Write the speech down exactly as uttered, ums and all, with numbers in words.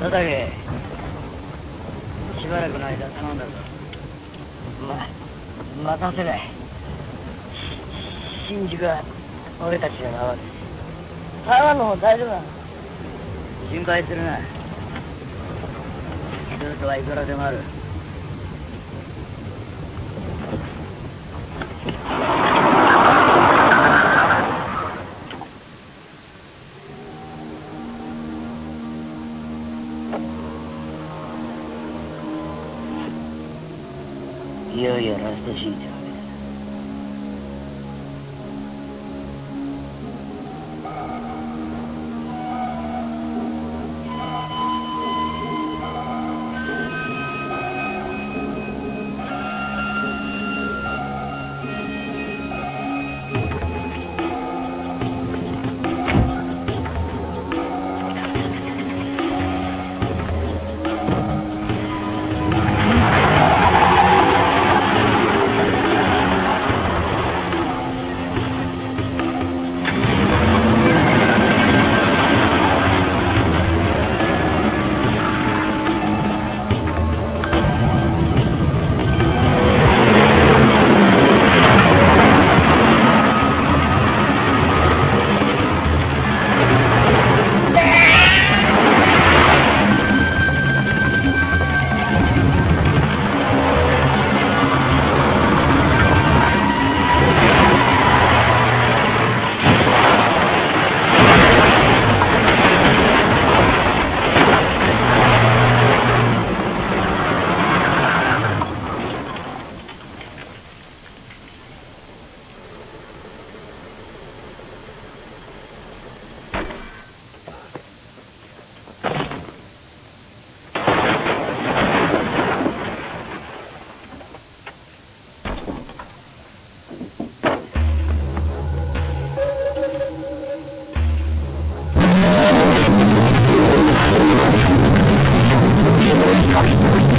佐竹、しばらくの間頼んだぞ。ま、待たせない。新宿は俺たちが守る。台湾の方大丈夫なの？心配するな。ルートはいくらでもある。いよいよラストシーンだ。Thank you.